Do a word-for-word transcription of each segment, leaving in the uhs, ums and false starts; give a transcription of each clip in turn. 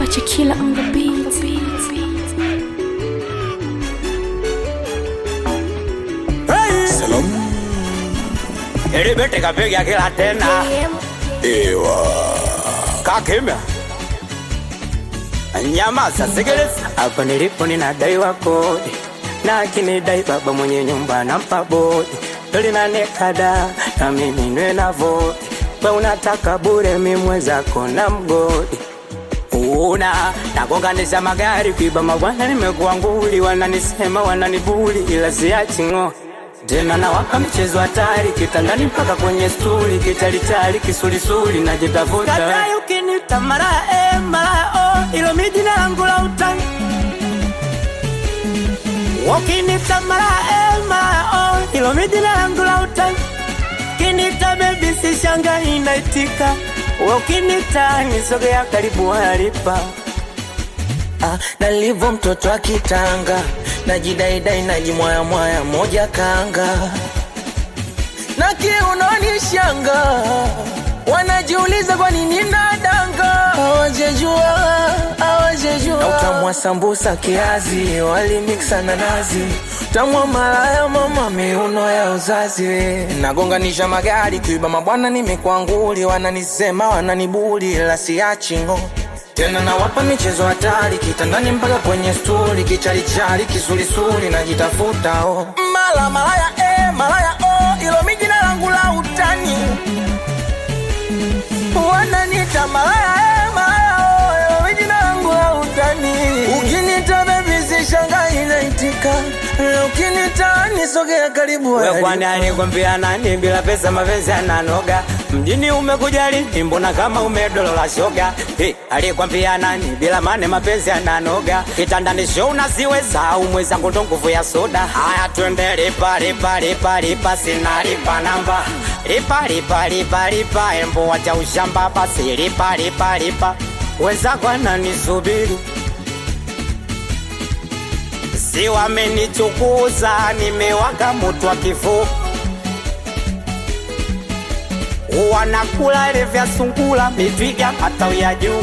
Nature Killer on the beat. Salam. Eri bete kapiga kila tena. Ewa. Kakimya. Nyamaza sikiliza. Hapa nilipo ninadaiwa kodi, na akinidai baba mwenye nyumba nampa bodi. Doli na nekada na mimi nwe na vodi. Wewe unataka bure mimi mwenzako na mgodi. Una nagonganisha magari kuiba mabwana, nimekuwa nguli, wananisema wananibuli ila siachi ngo. Tena na waka michezo hatari, kitandani mpaka kwenye stuli, kitalitali kisulisuli najitafuta. Katai ukinita mara e mara o, ilo mijina langu la utani. Ukinita mara e mara o, ilo mijina langu la utani. Kinita baby si shanga inaitika. Ukinita nisogea karibu halipa. Ah, nalivo mtoto wa kitanga, najidaidai najimwaya mwaya moja kanga. Na kiunoni shanga, wanajiuliza kwa nini nadanga. Hawajejua, hawajejua. Na utamwa sambusa kiazi, wali mixa na nazi. Utamwa malaya mama miuno ya uzazi. Nagonganisha magari kuiba mabwana, nimekuwa nguli, wananisema wananibuli ila siachi ngo. Tena na wapa michezo hatari, kitandani mpaka kwenye stuli, kichalichali kisulisuli najitafuta oh. Mala malaya eh malaya oh, ilo mijina langu la utani. Wananita malaya eh malaya oh, ilo mijina langu la utani. Ukinita baby si shanga inaitika, ukinita nisogea karibu. Wewe kwani alikwambia nani bila pesa mapenzi yananoga? Mjini umekuja lini mbona kama umedolola shoga? Hey, alikwambia nani bila mane mapenzi yananoga? Kitandani show nasiweza umweza ndo nguvu ya soda. Haya twende lipa lipa lipa lipa sina lipa namba. Lipa lipa lipa lipa embo wacha ushamba basi lipa lipa lipa. Weza kwa nani subiri? Si wamenichukuza nimewaka mtu wa kifo. Wanakula ile vya sungula mitwiga matawi ya juu.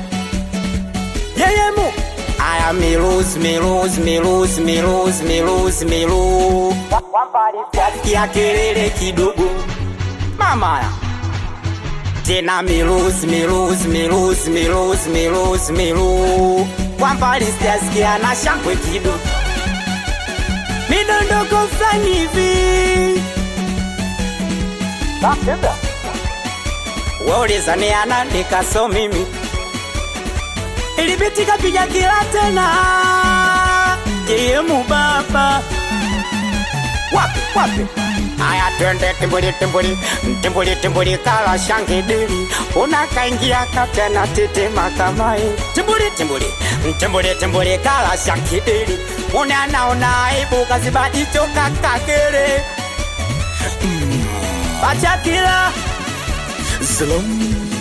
Yeye mu aya miluz miluz miluz miluz miluz miluz. Ya kelele kidogo mama ya. Tena miluz miluz miluz miluz miluz miluz. Kwa mbali sijasikia na shangwe kidogo. Midondoko fulani hivi. Bakenda Wauliza ni anandika so mimi Ilibiti kapiga kila tena Kiemu baba Wapi wapi Aya twende timbuli timbuli Timbuli timbuli kala shangidili Unakaingia katena tete makamai Timbuli timbuli Timbuli timbuli kala shangidili Unanaona aibu kazibaji choka kakere Bacha kila Salam.